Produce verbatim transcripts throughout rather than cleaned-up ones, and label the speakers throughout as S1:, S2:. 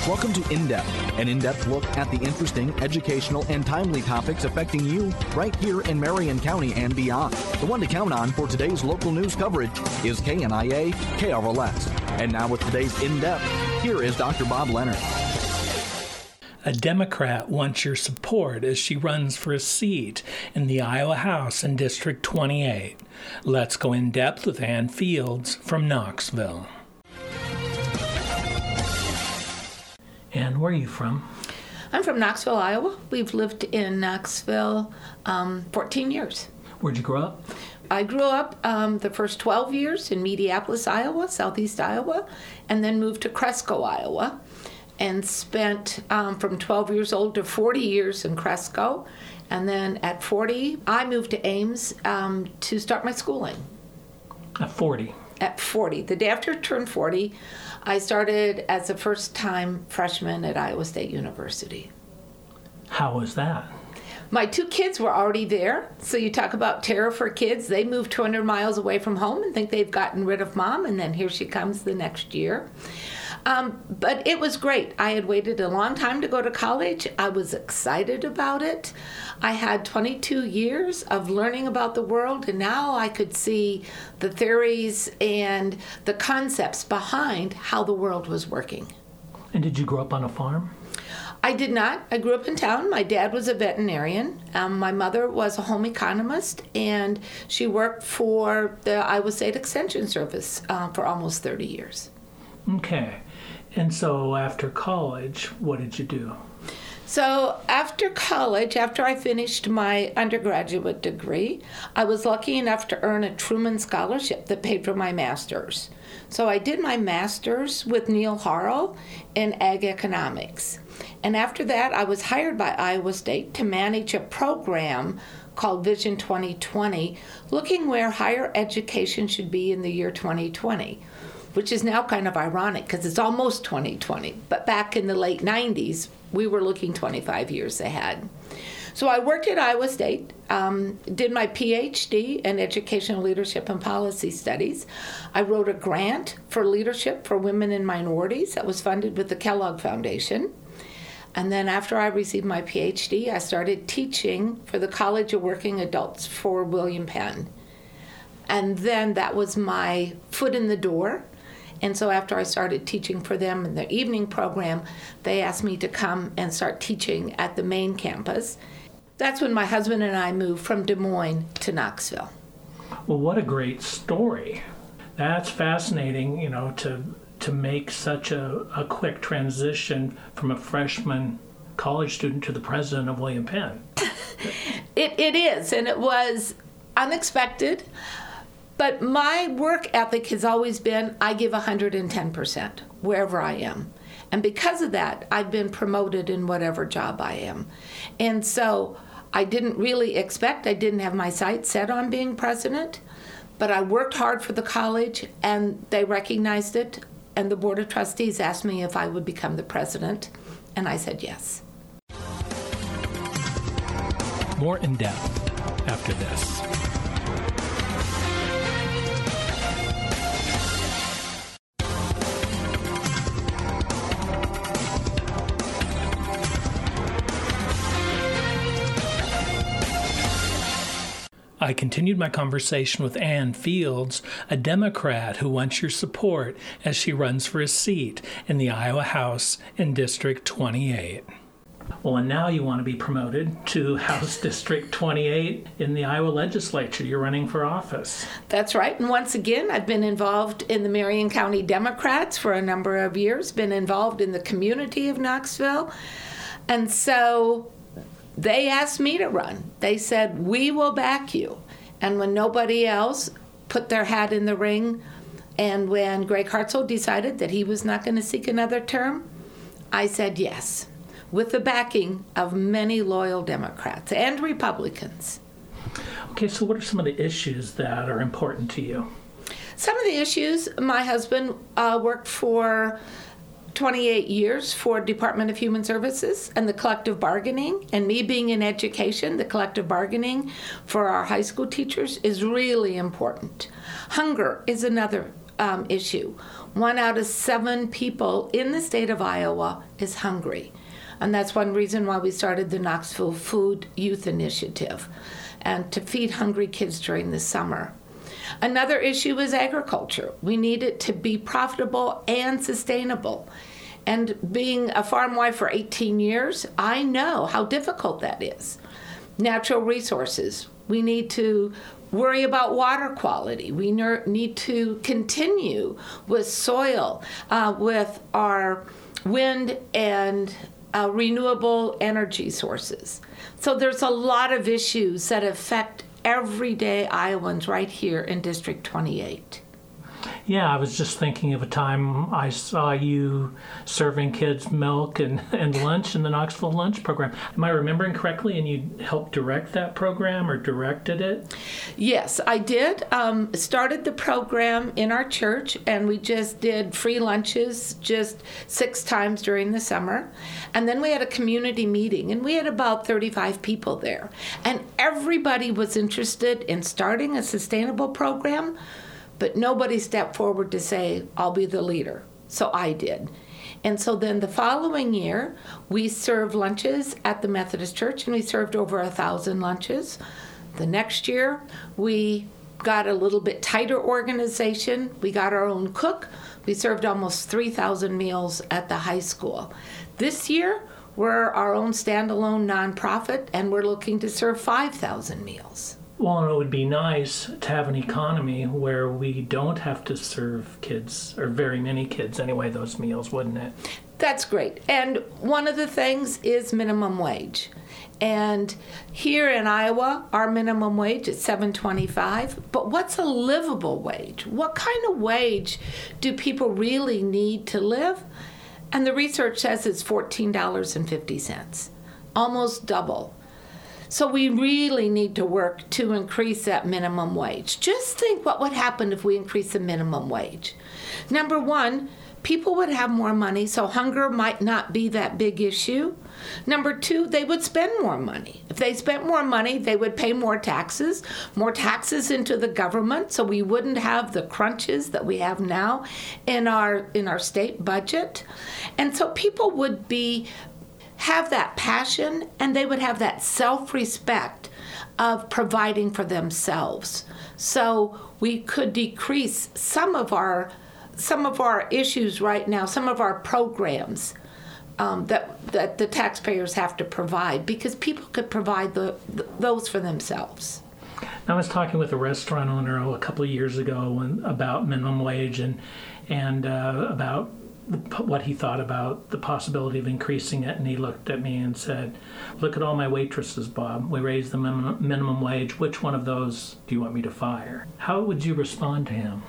S1: Welcome to In-Depth, an in-depth look at the interesting, educational, and timely topics affecting you right here in Marion County and beyond. The one to count on for today's local news coverage is K N I A K R L S. And now with today's In-Depth, here is Doctor Bob Leonard.
S2: A Democrat wants your support as she runs for a seat in the Iowa House in District twenty-eight. Let's go in depth with Ann Fields from Knoxville. And where are you from?
S3: I'm from Knoxville, Iowa. We've lived in Knoxville um, fourteen years.
S2: Where'd you grow up?
S3: I grew up um, the first twelve years in Mediapolis, Iowa, southeast Iowa, and then moved to Cresco, Iowa, and spent um, from twelve years old to forty years in Cresco. And then at forty, I moved to Ames um, to start my schooling.
S2: At forty?
S3: At forty. The day after I turned forty, I started as a first-time freshman at Iowa State University.
S2: How was that?
S3: My two kids were already there. So you talk about terror for kids. They moved two hundred miles away from home and think they've gotten rid of mom, and then here she comes the next year. Um, but it was great. I had waited a long time to go to college. I was excited about it. I had twenty-two years of learning about the world, and now I could see the theories and the concepts behind how the world was working.
S2: And did you grow up on a farm?
S3: I did not. I grew up in town. My dad was a veterinarian. Um, my mother was a home economist, and she worked for the Iowa State Extension Service uh, for almost thirty years.
S2: Okay. And so after college, what did you do?
S3: So after college, after I finished my undergraduate degree, I was lucky enough to earn a Truman Scholarship that paid for my master's. So I did my master's with Neil Harrell in ag economics. And after that, I was hired by Iowa State to manage a program called Vision twenty twenty, looking where higher education should be in the year twenty twenty. Which is now kind of ironic because it's almost twenty twenty. But back in the late nineties, we were looking twenty-five years ahead. So I worked at Iowa State, um, did my P H D in Educational Leadership and Policy Studies. I wrote a grant for leadership for women and minorities that was funded with the Kellogg Foundation. And then after I received my P H D, I started teaching for the College of Working Adults for William Penn. And then that was my foot in the door. And so after I started teaching for them in the evening program, they asked me to come and start teaching at the main campus. That's when my husband and I moved from Des Moines to Knoxville.
S2: Well, what a great story. That's fascinating, you know, to to make such a, a quick transition from a freshman college student to the president of William Penn.
S3: it It is, and it was unexpected. But my work ethic has always been, I give one hundred ten percent wherever I am. And because of that, I've been promoted in whatever job I am. And so I didn't really expect, I didn't have my sights set on being president, but I worked hard for the college, and they recognized it, and the Board of Trustees asked me if I would become the president, and I said yes.
S2: More in depth after this. I continued my conversation with Ann Fields, a Democrat who wants your support as she runs for a seat in the Iowa House in District twenty-eight. Well, and now you want to be promoted to House District twenty-eight in the Iowa legislature. You're running for office.
S3: That's right. And once again, I've been involved in the Marion County Democrats for a number of years, been involved in the community of Knoxville. And so they asked me to run. They said, we will back you. And when nobody else put their hat in the ring, and when Greg Hartzell decided that he was not going to seek another term, I said yes, with the backing of many loyal Democrats and Republicans.
S2: Okay, so what are some of the issues that are important to you?
S3: Some of the issues, my husband uh, worked for twenty-eight years for Department of Human Services and the collective bargaining, and me being in education, the collective bargaining for our high school teachers is really important. Hunger is another um, issue. One out of seven people in the state of Iowa is hungry. And that's one reason why we started the Knoxville Food Youth Initiative, and to feed hungry kids during the summer. Another issue is agriculture. We need it to be profitable and sustainable. And being a farm wife for eighteen years, I know how difficult that is. Natural resources. We need to worry about water quality. We need to continue with soil, uh, with our wind and uh, renewable energy sources. So there's a lot of issues that affect everyday Iowans right here in District twenty-eight.
S2: Yeah, I was just thinking of a time I saw you serving kids milk and, and lunch in the Knoxville Lunch Program. Am I remembering correctly, and you helped direct that program or directed it?
S3: Yes, I did. Um, started the program in our church, and we just did free lunches just six times during the summer. And then we had a community meeting, and we had about thirty-five people there. And everybody was interested in starting a sustainable program, but nobody stepped forward to say, I'll be the leader. So I did. And so then the following year, we served lunches at the Methodist Church, and we served over a thousand lunches. The next year, we got a little bit tighter organization. We got our own cook. We served almost three thousand meals at the high school. This year, we're our own standalone nonprofit, and we're looking to serve five thousand meals.
S2: Well, and it would be nice to have an economy where we don't have to serve kids, or very many kids anyway, those meals, wouldn't it?
S3: That's great. And one of the things is minimum wage. And here in Iowa, our minimum wage is seven twenty-five. But what's a livable wage? What kind of wage do people really need to live? And the research says it's fourteen dollars and fifty cents, almost double. So we really need to work to increase that minimum wage. Just think what would happen if we increase the minimum wage. Number one, people would have more money, so hunger might not be that big issue. Number two, they would spend more money. If they spent more money, they would pay more taxes, more taxes into the government, so we wouldn't have the crunches that we have now in our in our state budget. And so people would be have that passion, and they would have that self-respect of providing for themselves. So we could decrease some of our some of our issues right now, some of our programs um, that that the taxpayers have to provide, because people could provide the, the, those for themselves.
S2: I was talking with a restaurant owner a couple of years ago when, about minimum wage and and uh, about what he thought about the possibility of increasing it, and he looked at me and said, look at all my waitresses, Bob. We raised the min- minimum wage. Which one of those do you want me to fire? How would you respond to him?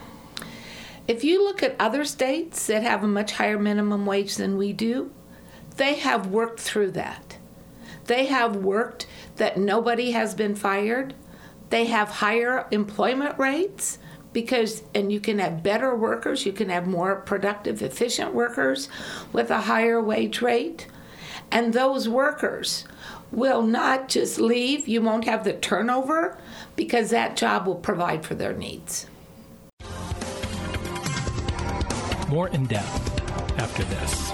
S3: If you look at other states that have a much higher minimum wage than we do, they have worked through that. They have worked that nobody has been fired. They have higher employment rates. Because, and you can have better workers, you can have more productive, efficient workers with a higher wage rate. And those workers will not just leave. You won't have the turnover, because that job will provide for their needs.
S2: More in depth after this.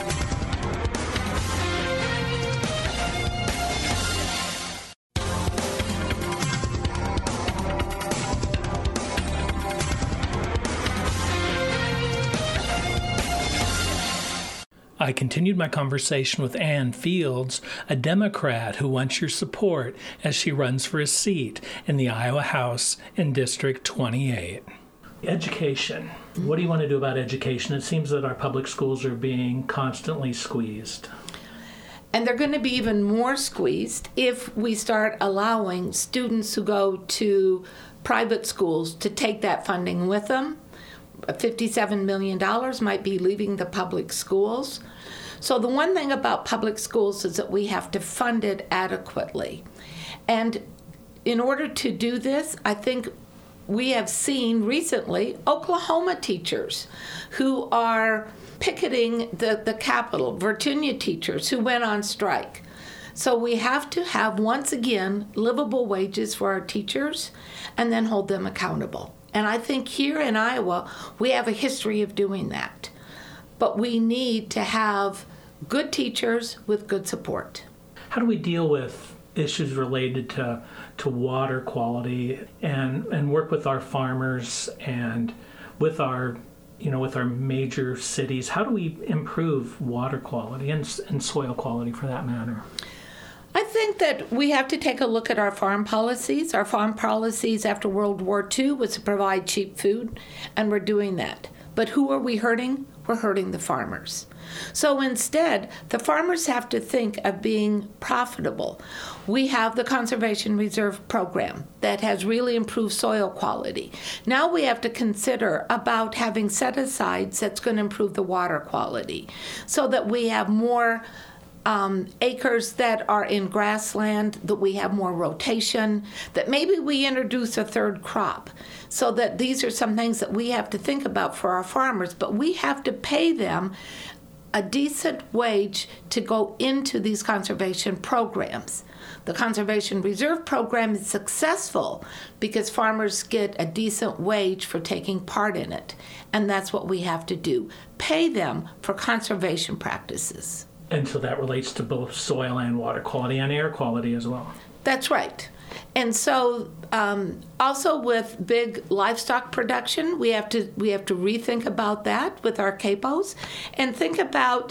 S2: I continued my conversation with Ann Fields, a Democrat who wants your support as she runs for a seat in the Iowa House in District twenty-eight. Education. What do you want to do about education? It seems that our public schools are being constantly squeezed.
S3: And they're going to be even more squeezed if we start allowing students who go to private schools to take that funding with them. fifty-seven million dollars might be leaving the public schools. So the one thing about public schools is that we have to fund it adequately. And in order to do this, I think we have seen recently Oklahoma teachers who are picketing the, the Capitol, Virginia teachers who went on strike. So we have to have, once again, livable wages for our teachers and then hold them accountable. And I think here in Iowa, we have a history of doing that. But we need to have good teachers with good support.
S2: How do we deal with issues related to to water quality and and work with our farmers and with our you know with our major cities? How do we improve water quality and, and soil quality for that matter?
S3: I think that we have to take a look at our farm policies. Our farm policies after World War Two was to provide cheap food, and we're doing that. But who are we hurting? We're hurting the farmers. So instead, the farmers have to think of being profitable. We have the Conservation Reserve Program that has really improved soil quality. Now we have to consider about having set-asides that's going to improve the water quality so that we have more Um, acres that are in grassland, that we have more rotation, that maybe we introduce a third crop. So that these are some things that we have to think about for our farmers, but we have to pay them a decent wage to go into these conservation programs. The Conservation Reserve Program is successful because farmers get a decent wage for taking part in it, and that's what we have to do. Pay them for conservation practices.
S2: And so that relates to both soil and water quality and air quality as well.
S3: That's right. And so um, also with big livestock production, we have to we have to rethink about that with our capos and think about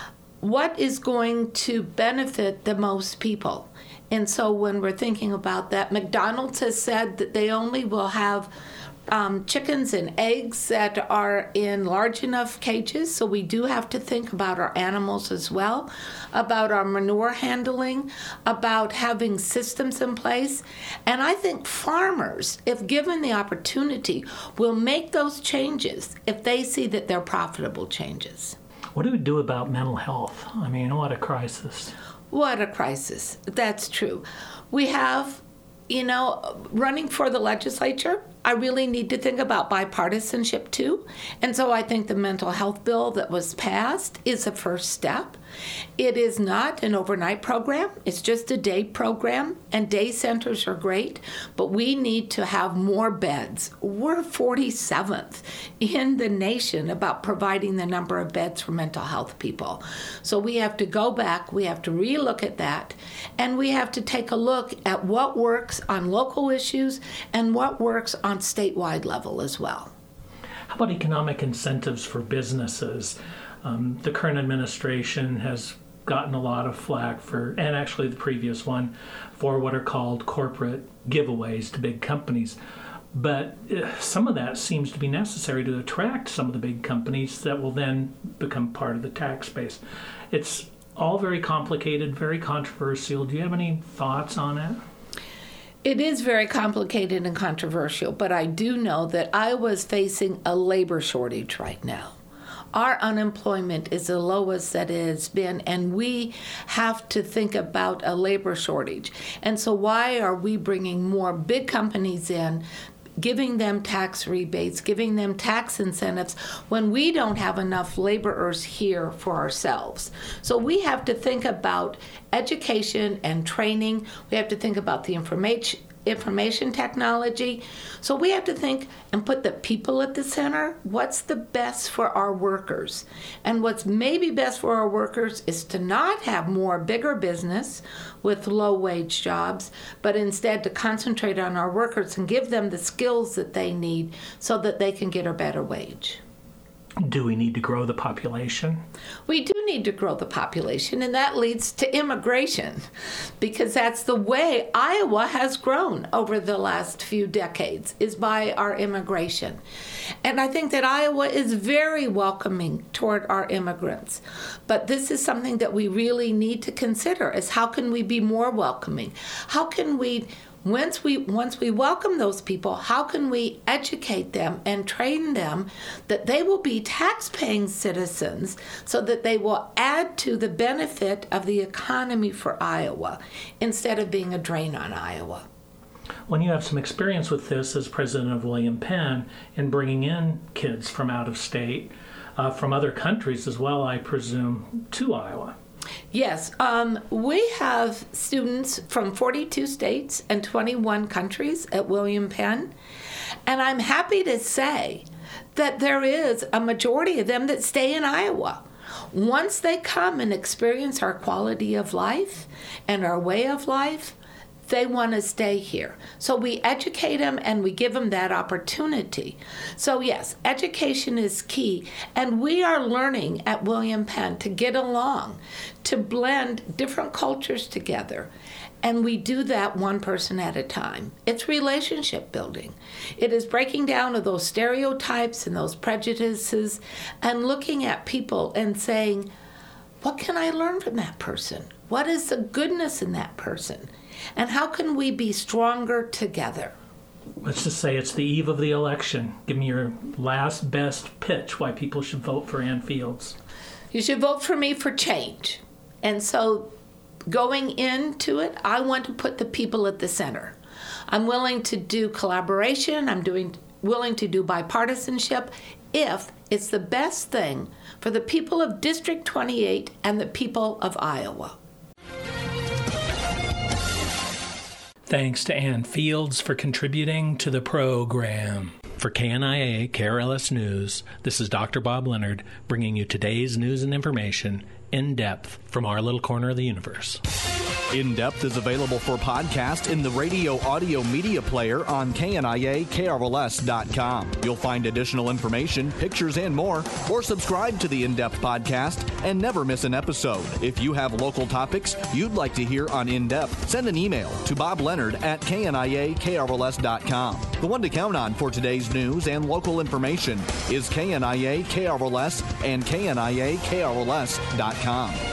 S3: what is going to benefit the most people. And so when we're thinking about that, McDonald's has said that they only will have Um, chickens and eggs that are in large enough cages, so we do have to think about our animals as well, about our manure handling, about having systems in place. And I think farmers, if given the opportunity, will make those changes if they see that they're profitable changes.
S2: What do we do about mental health? I mean, what a crisis.
S3: What a crisis. That's true. We have, you know, running for the legislature, I really need to think about bipartisanship too. And so I think the mental health bill that was passed is a first step. It is not an overnight program. It's just a day program, and day centers are great, but we need to have more beds. We're forty-seventh in the nation about providing the number of beds for mental health people. So we have to go back, we have to relook at that, and we have to take a look at what works on local issues and what works on statewide level as well.
S2: How about economic incentives for businesses? Um, the current administration has gotten a lot of flack for, and actually the previous one, for what are called corporate giveaways to big companies. But uh, some of that seems to be necessary to attract some of the big companies that will then become part of the tax base. It's all very complicated, very controversial. Do you have any thoughts on it?
S3: It is very complicated and controversial, but I do know that Iowa is facing a labor shortage right now. Our unemployment is the lowest that it has been, and we have to think about a labor shortage. And so why are we bringing more big companies in, giving them tax rebates, giving them tax incentives, when we don't have enough laborers here for ourselves? So we have to think about education and training. We have to think about the information information technology. So we have to think and put the people at the center. What's the best for our workers? And what's maybe best for our workers is to not have more bigger business with low wage jobs, but instead to concentrate on our workers and give them the skills that they need so that they can get a better wage.
S2: Do we need to grow the population?
S3: We do need to grow the population, and that leads to immigration, because that's the way Iowa has grown over the last few decades, is by our immigration. And I think that Iowa is very welcoming toward our immigrants. But this is something that we really need to consider, is how can we be more welcoming? How can we Once we once we welcome those people, how can we educate them and train them that they will be tax-paying citizens so that they will add to the benefit of the economy for Iowa instead of being a drain on Iowa?
S2: When you have some experience with this as president of William Penn in bringing in kids from out of state, uh, from other countries as well, I presume, to Iowa.
S3: Yes, um, we have students from forty-two states and twenty-one countries at William Penn. And I'm happy to say that there is a majority of them that stay in Iowa. Once they come and experience our quality of life and our way of life, they want to stay here. So we educate them and we give them that opportunity. So yes, education is key. And we are learning at William Penn to get along, to blend different cultures together. And we do that one person at a time. It's relationship building. It is breaking down of those stereotypes and those prejudices and looking at people and saying, what can I learn from that person? What is the goodness in that person? And how can we be stronger together?
S2: Let's just say it's the eve of the election. Give me your last best pitch why people should vote for Ann Fields.
S3: You should vote for me for change. And so going into it, I want to put the people at the center. I'm willing to do collaboration. I'm doing willing to do bipartisanship if it's the best thing for the people of District twenty-eight and the people of Iowa.
S2: Thanks to Ann Fields for contributing to the program. For K N I A K R L S News, this is Doctor Bob Leonard bringing you today's news and information in depth from our little corner of the universe.
S1: In Depth is available for podcast in the radio audio media player on K N I A K R L S dot com. You'll find additional information, pictures, and more, or subscribe to the In Depth podcast and never miss an episode. If you have local topics you'd like to hear on In Depth, send an email to Bob Leonard at K N I A K R L S dot com. The one to count on for today's news and local information is K N I A K R L S and K N I A K R L S dot com.